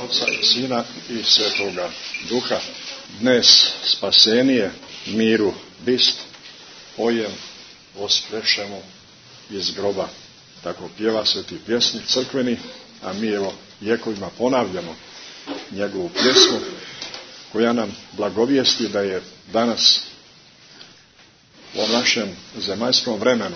Oca i Sina i Svetoga Duha. Dnes spasenije, miru bist, pojem voskrešemo iz groba. Tako pjeva sveti pjesnik crkveni, a mi evo vjekovima ponavljamo njegovu pjesmu koja nam blagovijesti da je danas u našem zemaljskom vremenu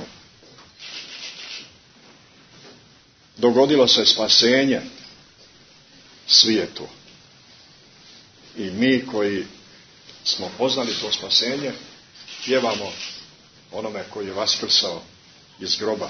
dogodilo se spasenje svijetu. I mi koji smo poznali to spasenje, pjevamo onome koji je vaskrsao iz groba.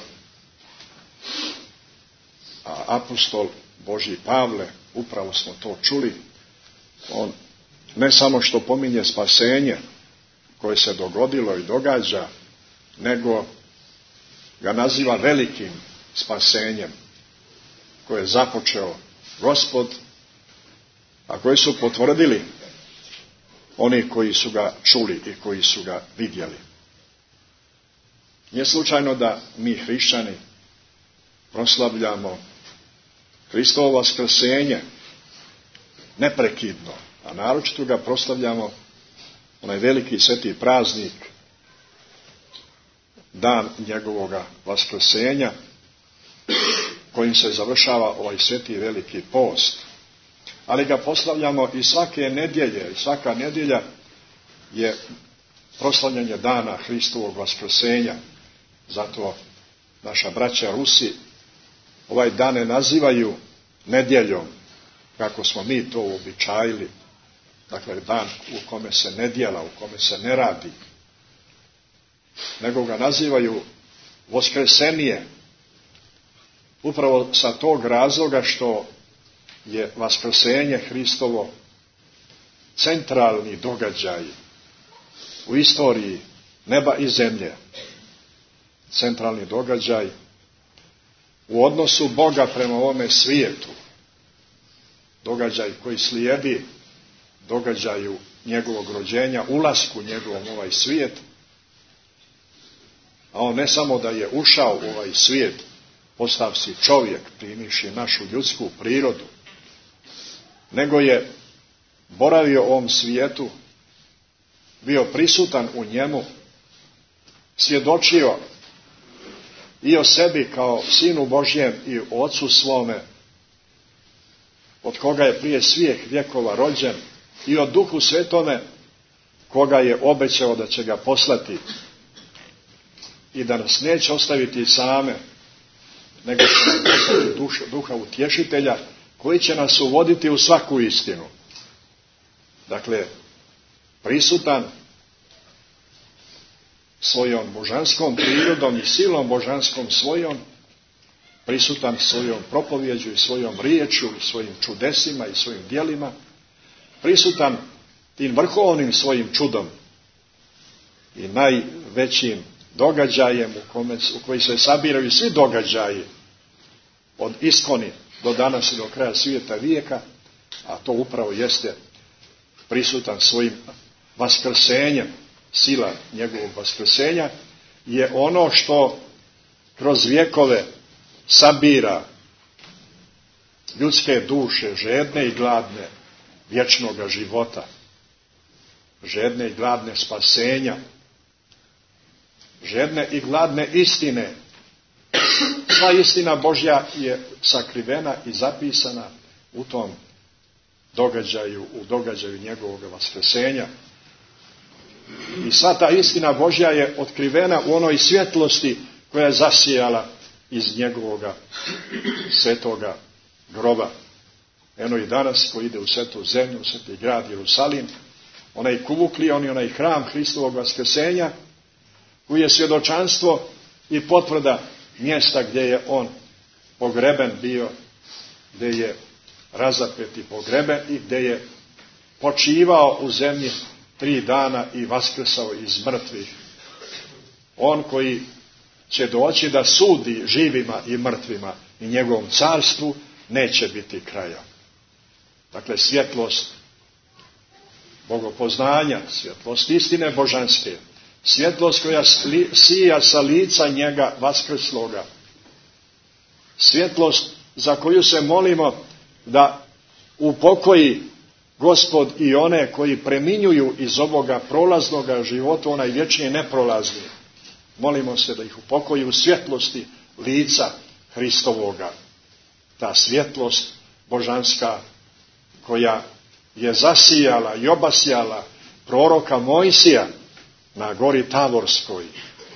A apostol Božji Pavle, upravo smo to čuli, on ne samo što pominje spasenje koje se dogodilo i događa, nego ga naziva velikim spasenjem koje je započeo Gospod, a koji su potvrdili oni koji su ga čuli i koji su ga vidjeli. Nije slučajno da mi hrišćani proslavljamo Hristovo vaskrsenje neprekidno, a naročito ga proslavljamo onaj veliki sveti praznik, dan njegovoga vaskrsenja, kojim se završava ovaj sveti veliki post. Ali ga proslavljamo i svake nedjelje, i svaka nedjelja je proslavljanje dana Hristovog vaskrsenja. Zato naša braća Rusi ovaj dan ne nazivaju nedjeljom, kako smo mi to uobičajili. Dakle, dan u kome se ne djela, u kome se ne radi, nego ga nazivaju voskresenije. Upravo sa tog razloga što je vaskrsenje Hristovo centralni događaj u istoriji neba i zemlje. Centralni događaj u odnosu Boga prema ovome svijetu. Događaj koji slijedi događaju njegovog rođenja, ulasku njegovom u ovaj svijet. A on ne samo da je ušao u ovaj svijet, postavši čovjek, primiši našu ljudsku prirodu, nego je boravio u ovom svijetu, bio prisutan u njemu, svjedočio i o sebi kao Sinu Božjem i o Ocu svome, od koga je prije svih vjekova rođen, i o Duhu Svetome, koga je obećao da će ga poslati i da nas neće ostaviti same, nego će nam poslati Duha Utješitelja, koji će nas uvoditi u svaku istinu. Dakle, prisutan svojom božanskom prirodom i silom božanskom svojom, prisutan svojom propovjeđu i svojom riječju i svojim čudesima i svojim djelima, prisutan tim vrhovnim svojim čudom i najvećim događajem u koji se sabiraju svi događaji od iskoni do danas i do kraja svijeta vijeka, a to upravo jeste prisutan svojim vaskrsenjem, sila njegovog vaskrsenja je ono što kroz vjekove sabira ljudske duše, žedne i gladne vječnoga života, žedne i gladne spasenja, žedne i gladne istine. Sva istina Božja je sakrivena i zapisana u tom događaju, u događaju njegovog vaskrsenja. I sva ta istina Božja je otkrivena u onoj svjetlosti koja je zasijala iz njegovoga svetoga groba. Eno i danas ko ide u svetu zemlju, u sveti grad Jerusalim, onaj kuvuklion i onaj hram Hristovog vaskrsenja, koji je svjedočanstvo i potvrda mjesta gdje je on pogreben bio, gdje je razapet i pogreben i gdje je počivao u zemlji 3 dana i vaskrsao iz mrtvih. On koji će doći da sudi živima i mrtvima i njegovom carstvu neće biti kraja. Dakle, svjetlost bogopoznanja, svjetlost istine božanske, svjetlost koja sija sa lica njega vaskrsloga, svjetlost za koju se molimo da upokoji Gospod i one koji preminjuju iz ovoga prolaznoga života, onaj vječni neprolazni. Molimo se da ih upokoji u svjetlosti lica Hristovoga. Ta svjetlost božanska koja je zasijala i obasjala proroka Mojsija na gori Tavorskoj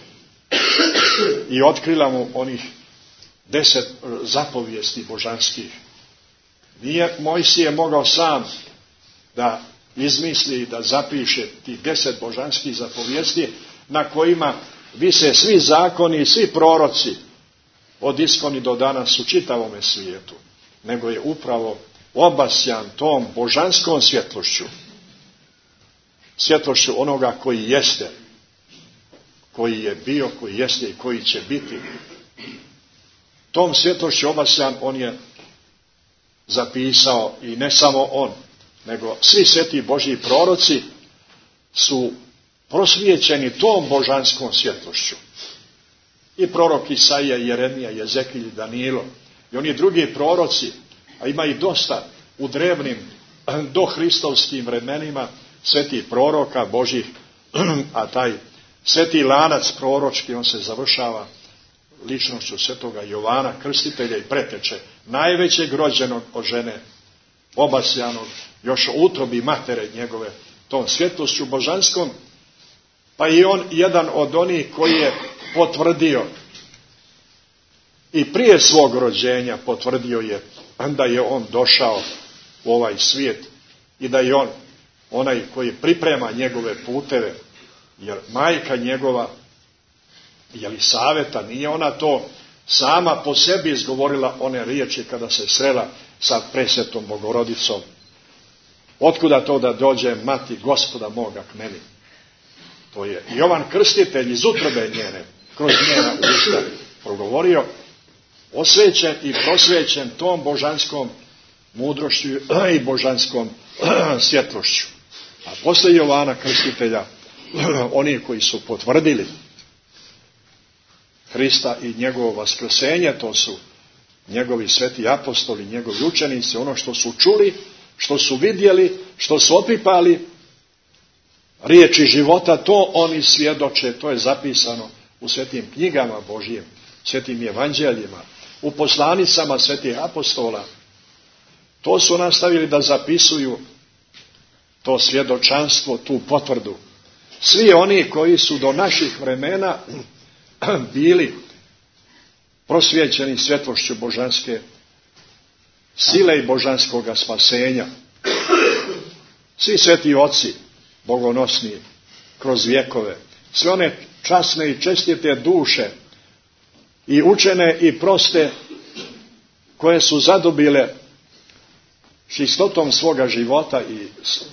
i otkrila mu onih 10 zapovijesti božanskih. Nije Mojsije mogao sam da izmisli i da zapiše tih 10 božanskih zapovijesti na kojima vise svi zakoni i svi proroci od iskoni do danas u čitavome svijetu, nego je upravo obasjan tom božanskom svjetlošću. Svjetlošću onoga koji jeste, koji je bio, koji jeste i koji će biti. Tom svjetlošću obasjan on je zapisao, i ne samo on, nego svi sveti Božji proroci su prosvijećeni tom božanskom svjetlošću. I prorok Isaija, Jeremija, Jezekilj, Danilo i oni drugi proroci, a ima ih dosta u drevnim dohristovskim vremenima svetih proroka Božjih, a taj sveti lanac proročki, on se završava ličnošću svetoga Jovana Krstitelja i preteče najvećeg rođenog od žene, obasjanog još u utrobi matere njegove tom svjetlošću božanskom, pa i on jedan od onih koji je potvrdio i prije svog rođenja potvrdio je da je on došao u ovaj svijet i da je on onaj koji priprema njegove puteve, jer majka njegova, Jelisaveta, nije ona to sama po sebi izgovorila one riječi kada se srela sa presvetom Bogorodicom. Otkuda to da dođe mati Gospoda moga k meni? To je Jovan Krstitelj iz utrobe njene, kroz njena usta progovorio, osvećen i prosvećen tom božanskom mudrošću i božanskom svjetlošću. A posle Jovana Krstitelja, oni koji su potvrdili Hrista i njegovo vaskrsenje, to su njegovi sveti apostoli, njegovi učenici, ono što su čuli, što su vidjeli, što su opipali, riječi života, to oni svjedoče, to je zapisano u svetim knjigama Božjim, svetim evanđeljima, u poslanicama svetih apostola. To su nastavili da zapisuju, to svjedočanstvo, tu potvrdu. Svi oni koji su do naših vremena bili prosvjećeni svjetlošću božanske sile i božanskoga spasenja. Svi sveti oci, bogonosni, kroz vjekove, sve one časne i čestite duše, i učene i proste, koje su zadobile čistotom svoga života i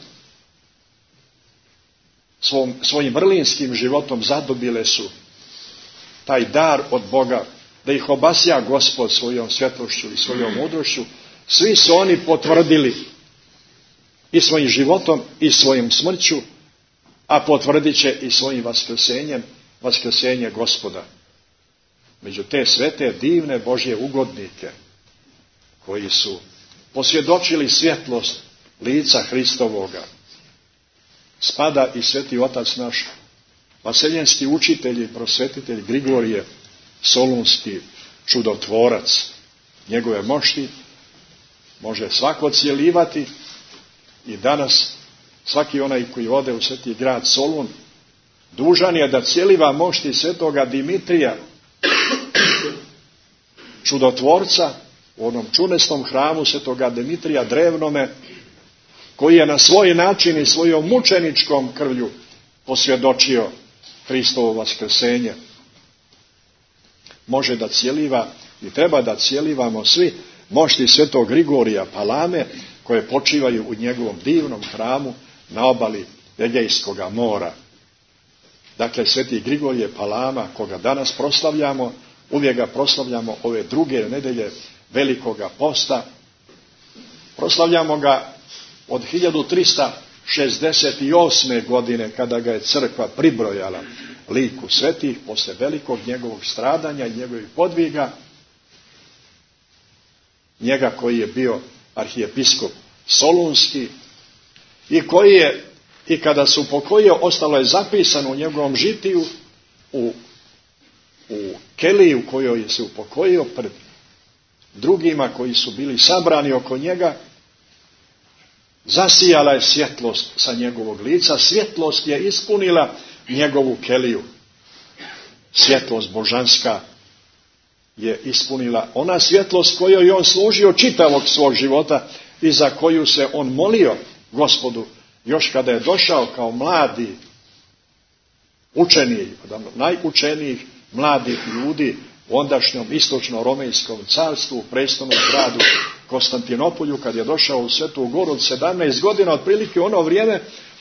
svojim vrlinskim životom zadobile su taj dar od Boga, da ih obasja Gospod svojom svjetlošću i svojom mudrošću. Svi su oni potvrdili i svojim životom i svojim smrću, a potvrdit će i svojim vaskrsenjem vaskrsenje Gospoda. Među te svete, divne Božje ugodnike, koji su posvjedočili svjetlost lica Hristovoga, spada i sveti otac naš, vaseljenski učitelj i prosvetitelj Grigorije Solunski, čudotvorac. Njegove mošti može svako cijelivati i danas svaki onaj koji ode u sveti grad Solun dužan je da cijeliva mošti svetoga Dimitrija, čudotvorca, u onom čudesnom hramu svetoga Dimitrija drevnome, koji je na svoj način i svojom mučeničkom krvlju posvjedočio Hristovo vaskrsenje. Može da cijeliva i treba da cijelivamo svi mošti svetog Grigorija Palame, koje počivaju u njegovom divnom hramu na obali Egejskoga mora. Dakle, sveti Grigorije Palama, koga danas proslavljamo, uvijek ga proslavljamo ove druge nedelje Velikoga posta. Proslavljamo ga od 1368. godine, kada ga je crkva pribrojala liku svetih, posle velikog njegovog stradanja i njegovih podviga, njega koji je bio arhijepiskop Solunski, i koji je, i kada se upokojio, ostalo je zapisano u njegovom žitiju, u keliji u kojoj je se upokojio pred drugima koji su bili sabrani oko njega, zasijala je svjetlost sa njegovog lica, svjetlost je ispunila njegovu keliju. Svjetlost božanska je ispunila, ona svjetlost kojoj je on služio čitavog svog života i za koju se on molio Gospodu još kada je došao kao mladi učenik, najučenijih mladih ljudi u ondašnjom istočno-romejskom carstvu, u prestolnom gradu Konstantinopolju, kad je došao u Svetu Goru od 17 godina, otprilike ono vrijeme,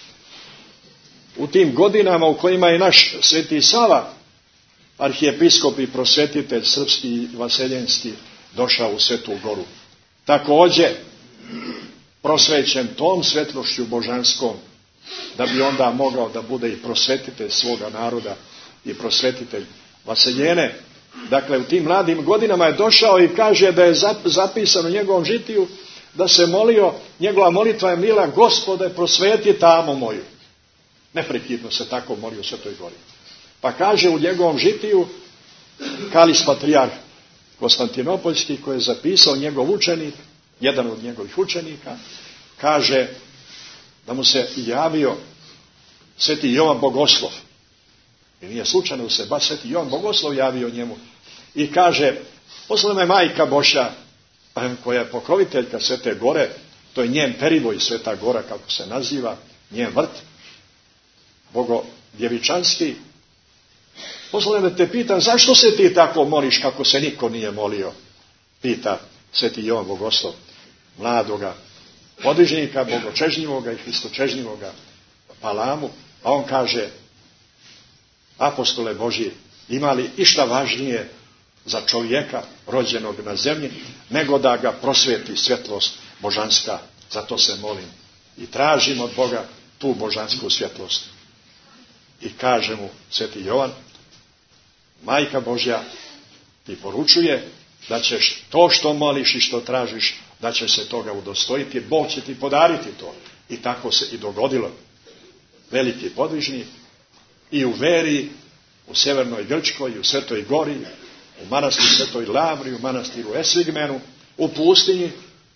u tim godinama u kojima je naš Sveti Sava, arhijepiskop i prosvetitelj srpski i vaseljenski, došao u Svetu Goru. Također prosvećen tom svjetlošću božanskom, da bi onda mogao da bude i prosvetitelj svoga naroda i prosvetitelj vaseljene. Dakle, u tim mladim godinama je došao i kaže da je zapisano u njegovom žitiju da se molio, njegova molitva je bila: Gospode, prosveti tamu moju. Neprekidno se tako molio u Svetoj Gori. Pa kaže u njegovom žitiju Kalis patrijarh Konstantinopoljski, koji je zapisao njegov učenik, jedan od njegovih učenika, kaže da mu se javio Sveti Jovan Bogoslov. I nije slučajno se baš Sveti Jovan Bogoslov javio njemu. I kaže: poslala me majka Božja, koja je pokroviteljka Svete Gore, to je njen perivoj, Sveta Gora kako se naziva, njen vrt, bogodjevičanski. Poslala me da te pitam, zašto se ti tako moliš kako se niko nije molio? Pita Sveti Jovan Bogoslov, mladoga podižnika, bogočežnjivoga i hristočežnjivoga Palamu. A on kaže: apostole Božji, ima li išta važnije za čovjeka rođenog na zemlji nego da ga prosvjeti svjetlost božanska? Zato se molim i tražim od Boga tu božansku svjetlost. I kaže mu Sveti Jovan: majka Božja ti poručuje da ćeš to što moliš i što tražiš, da će se toga udostojiti, Bog će ti podariti to. I tako se i dogodilo. Veliki podvižnik i u veri, u Sjevernoj Grčkoj, u Svetoj Gori, u manastiru Svetoj Lavri, u manastiru Esvigmenu, u pustinji,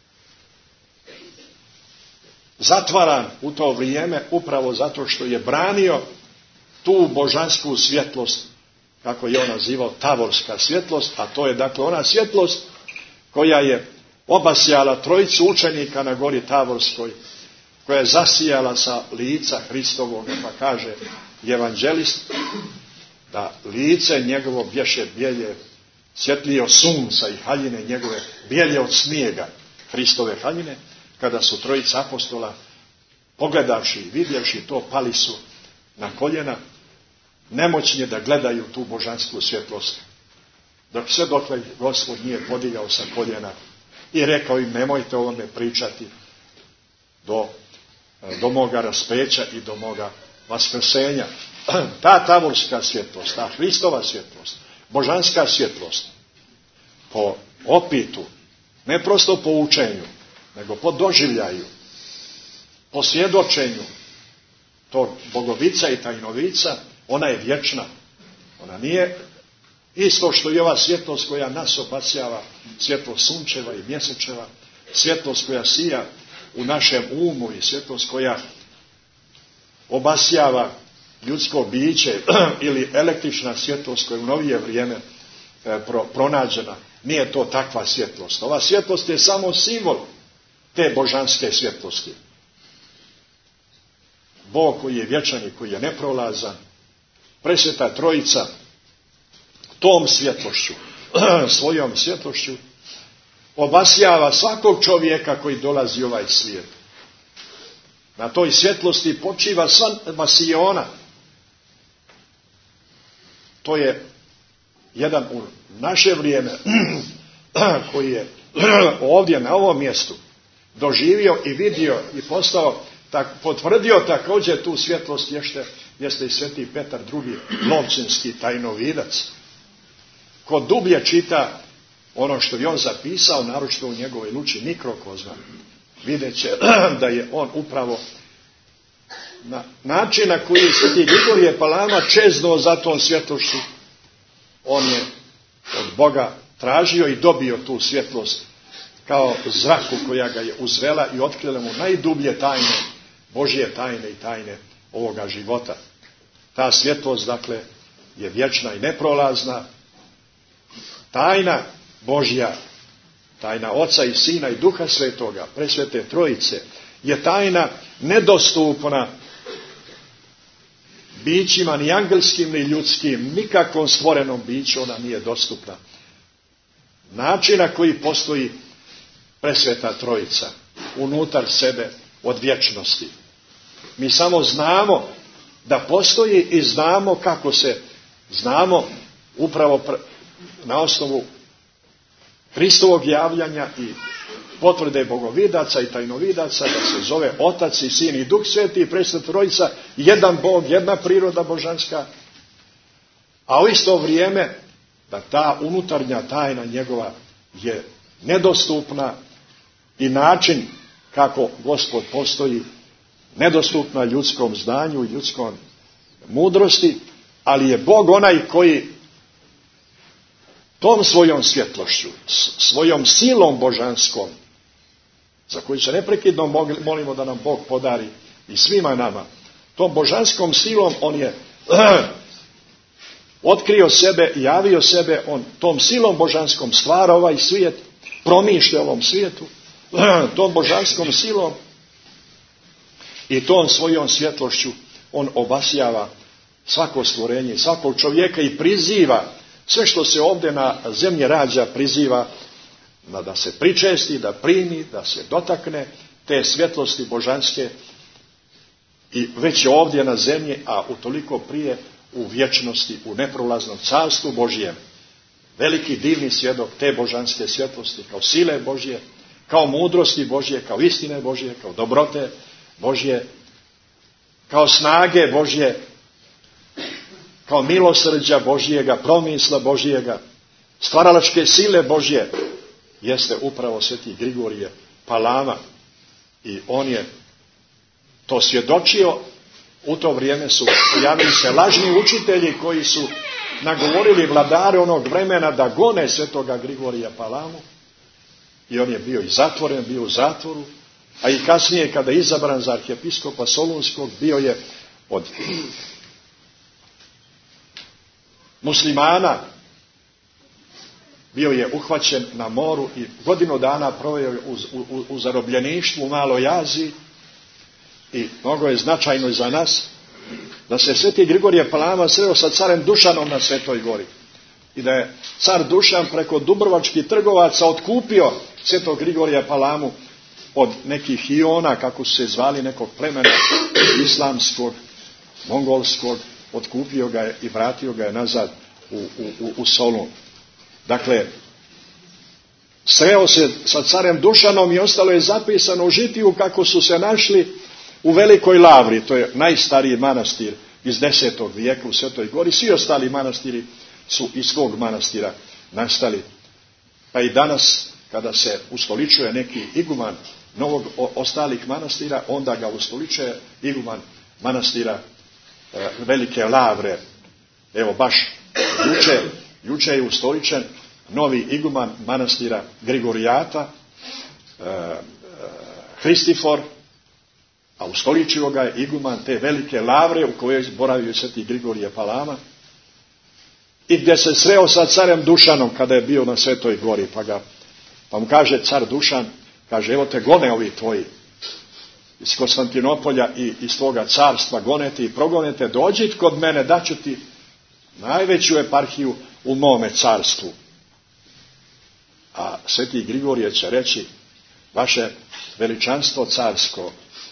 zatvaran u to vrijeme upravo zato što je branio tu božansku svjetlost, kako je on nazivao tavorska svjetlost, a to je dakle ona svjetlost koja je obasjala trojicu učenika na gori Tavorskoj, koja je zasijala sa lica Hristovog, pa kaže evanđelist da lice njegovo bješe bijelje, svjetlije od sunca i haljine njegove, bijelje od snijega Hristove haljine. Kada su trojica apostola pogledavši i vidjevši to, pali su na koljena, nemoćni da gledaju tu božansku svjetlost. Dok sve dokle Gospod nije podigao sa koljena i rekao im: nemojte o ovome pričati do moga raspeća i do moga vaskrsenja. Ta tavorska svjetlost, ta Hristova svjetlost, božanska svjetlost, po opitu, ne prosto po učenju, nego po doživljaju, po svjedočenju tog bogovica i tajnovica, ona je vječna. Ona nije isto što i ova svjetlost koja nas obasjava, svjetlost sunčeva i mjesečeva, svjetlost koja sija u našem umu i svjetlost koja obasjava ljudsko biće ili električna svjetlost koja je u novije vrijeme pronađena. Nije to takva svjetlost. Ova svjetlost je samo simbol te božanske svjetlosti. Bog koji je vječan i koji je neprolazan, Presveta Trojica tom svjetlošću, svojom svjetlošću, obasjava svakog čovjeka koji dolazi u ovaj svijet. Na toj svjetlosti počiva sva masiona. To je jedan u naše vrijeme koji je ovdje na ovom mjestu doživio i vidio i postao, potvrdio također tu svjetlost jeste i Sveti Petar II. Lovćenski tajnovidac. Ko dublje čita ono što je on zapisao, naročito u njegovoj luči Mikrokozma, vidjet će da je on upravo na način na koji Sveti Grigorije Palama čeznuo za tom svjetlošću, on je od Boga tražio i dobio tu svjetlost kao zraku koja ga je uzvela i otkrila mu najdublje tajne, Božje tajne i tajne ovoga života. Ta svjetlost, dakle, je vječna i neprolazna. Tajna Božja, tajna Oca i Sina i Duha Svetoga, presvete Trojice, je tajna nedostupna bićima ni angelskim ni ljudskim, nikakvom stvorenom biću ona nije dostupna. Način na koji postoji presveta Trojica unutar sebe od vječnosti. Mi samo znamo da postoji i znamo kako se, znamo upravo na osnovu Hristovog javljanja i potvrde bogovidaca i tajnovidaca da se zove Otac i Sin i Duh Sveti i presveta Trojica, jedan Bog, jedna priroda božanska, a u isto vrijeme da ta unutarnja tajna njegova je nedostupna i način kako Gospod postoji nedostupna ljudskom znanju i ljudskom mudrosti, ali je Bog onaj koji tom svojom svjetlošću, svojom silom božanskom, za koju se neprekidno molimo da nam Bog podari i svima nama, tom božanskom silom on je otkrio sebe, javio sebe, on tom silom božanskom stvara ovaj svijet, promišlja ovom svijetu, tom božanskom silom i tom svojom svjetlošću on obasjava svako stvorenje, svakog čovjeka i priziva sve što se ovdje na zemlji rađa, priziva da se pričesti, da primi, da se dotakne te svjetlosti božanske i već ovdje na zemlji, a utoliko prije u vječnosti, u neprolaznom carstvu Božjem. Veliki divni svjedok te božanske svjetlosti kao sile Božje, kao mudrosti Božje, kao istine Božje, kao dobrote Božje, kao snage Božje, kao milosrđa Božjega, promisla Božjega, stvaralačke sile Božje, jeste upravo Sveti Grigorije Palama. I on je to svjedočio. U to vrijeme su pojavili se lažni učitelji koji su nagovorili vladare onog vremena da gone Svetoga Grigorija Palamu. I on je bio i zatvoren, bio u zatvoru, a i kasnije kada je izabran za arhijepiskopa Solunskog, bio je od muslimana, bio je uhvaćen na moru i godinu dana proveo u zarobljeništvu u Maloj Aziji. I mnogo je značajno za nas da se Sveti Grigorije Palama sreo sa carem Dušanom na Svetoj gori. I da je car Dušan preko dubrovačkih trgovaca otkupio Svetog Grigorija Palamu od nekih Iona, kako su se zvali, nekog plemena islamskog, mongolskog, otkupio ga je i vratio ga je nazad u Solun. Dakle, sreo se sa carem Dušanom i ostalo je zapisano u žitiju kako su se našli u Velikoj Lavri, to je najstariji manastir iz 10. vijeka u Svetoj gori. Svi ostali manastiri su iz svog manastira nastali. Pa i danas, kada se ustoličuje neki iguman novog ostalih manastira, onda ga ustoličuje iguman manastira Velike Lavre. Evo baš juče je ustoličen novi iguman manastira Grigorijata, Hristifor, a ustoličio ga je iguman te Velike Lavre u kojoj boravio Sveti Grigorije Palama i gdje se sreo sa carem Dušanom kada je bio na Svetoj gori, pa mu kaže car Dušan, kaže, evo te gone ovi tvoji iz Konstantinopolja i iz tvoga carstva, gonete i progonete, dođi kod mene, daću ti najveću eparhiju u mome carstvu. A Sveti Grigorije će reći, vaše veličanstvo carsko,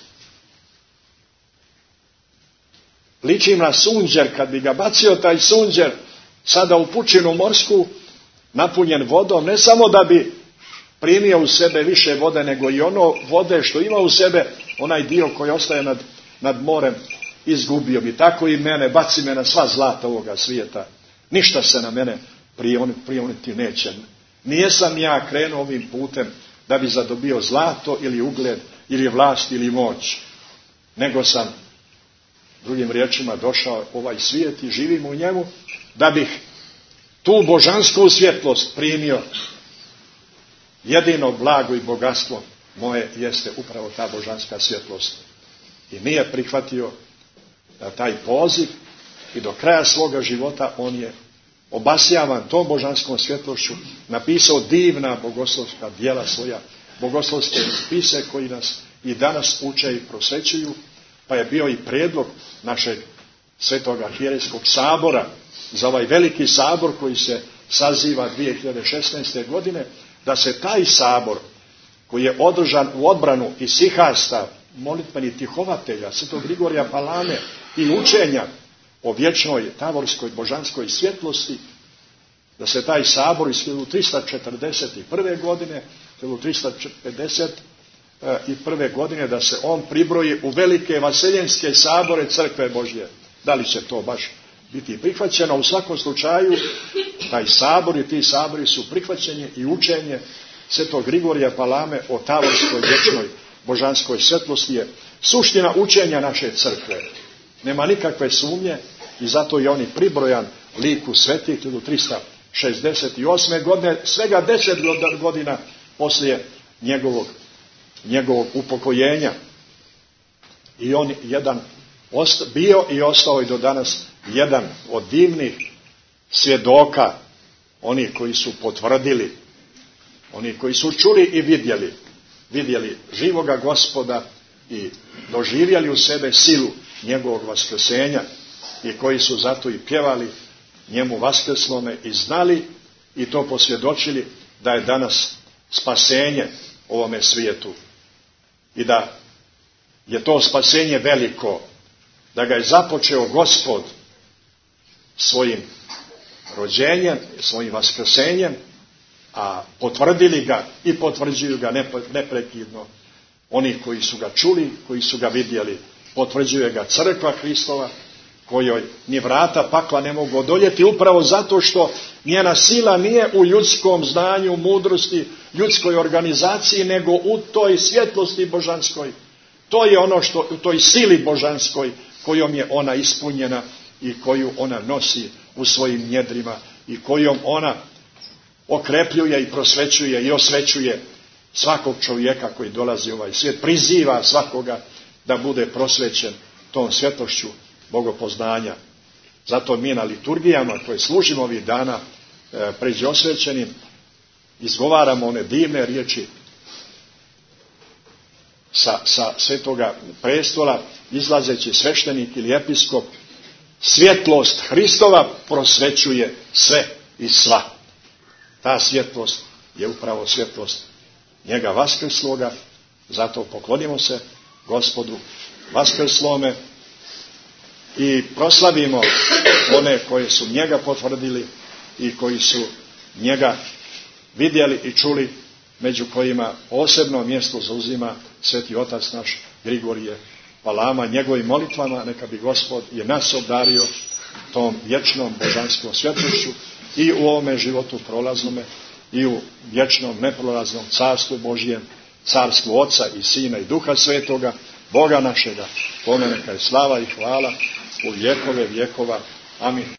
ličim na sunđer, kad bi ga bacio taj sunđer sada u pučinu morsku, napunjen vodom, ne samo da bi primio u sebe više vode, nego i ono vode što ima u sebe, onaj dio koji ostaje nad morem, izgubio bi. Tako i mene, baci me na sva zlata ovoga svijeta. Ništa se na mene prioniti neće. Nijesam ja krenuo ovim putem da bi zadobio zlato ili ugled ili vlast ili moć, nego sam, drugim riječima, došao u ovaj svijet i živim u njemu da bih tu božansku svjetlost primio. Jedino blago i bogatstvo moje jeste upravo ta božanska svjetlost. I nije prihvatio taj poziv i do kraja svoga života on je obasjavan tom božanskom svjetlošću napisao divna bogoslovska djela svoja, bogoslovske spise koji nas i danas uče i prosvećuju, pa je bio i prijedlog našeg Svetoga arhijerejskog sabora za ovaj veliki sabor koji se saziva 2016. godine, da se taj sabor koji je održan u odbranu isihasta, molitvenih tihovatelja, Svetog Grigorija Palame i učenja o vječnoj tavorskoj božanskoj svjetlosti, da se taj sabor iz 1341. godine, 1351. godine, da se on pribroji u velike vaseljenske sabore Crkve Božje. Da li će to baš biti prihvaćeno? U svakom slučaju, taj sabor i ti sabori su prihvaćeni i učenje Svetog Grigorija Palame o tavorskoj vječnoj božanskoj svjetlosti je suština učenja naše crkve. Nema nikakve sumnje i zato je on i pribrojan liku svetih 1368. godine, svega 10 godina poslije njegovog upokojenja. I on bio i ostao i do danas jedan od divnih svjedoka, oni koji su potvrdili, oni koji su čuli i vidjeli živoga Gospoda i doživjeli u sebe silu njegovog vaskrsenja i koji su zato i pjevali njemu vaskrslome i znali i to posvjedočili da je danas spasenje ovome svijetu i da je to spasenje veliko, da ga je započeo Gospod svojim rođenjem, svojim vaskrsenjem, a potvrdili ga i potvrđuju ga neprekidno oni koji su ga čuli, koji su ga vidjeli. Potvrđuje ga crkva Hristova, kojoj ni vrata pakla ne mogu odoljeti, upravo zato što njena sila nije u ljudskom znanju, mudrosti, ljudskoj organizaciji, nego u toj svjetlosti božanskoj. To je ono što u toj sili božanskoj kojom je ona ispunjena i koju ona nosi u svojim njedrima i kojom ona okrepljuje i prosvećuje i osvećuje svakog čovjeka koji dolazi u ovaj svijet, priziva svakoga da bude prosvećen tom svjetlošću bogopoznanja. Zato mi na liturgijama koje služimo ovih dana pređe osvećenim izgovaramo one divne riječi sa svetoga prestola, izlazeći sveštenik ili episkop, svjetlost Hristova prosvećuje sve i sva. Ta svjetlost je upravo svjetlost njega vaskrsloga, zato poklonimo se Gospodu vaskrslome i proslavimo one koje su njega potvrdili i koji su njega vidjeli i čuli, među kojima posebno mjesto zauzima sveti otac naš Grigorije Palama. Njegovim molitvama neka bi Gospod je nas obdario tom vječnom božanskom svjetlošću i u ovome životu prolaznome i u vječnom neprolaznom carstvu Božjem, carstvu Oca i Sina i Duha Svetoga, Boga našega, kome neka je slava i hvala u vjekove vjekova. Amin.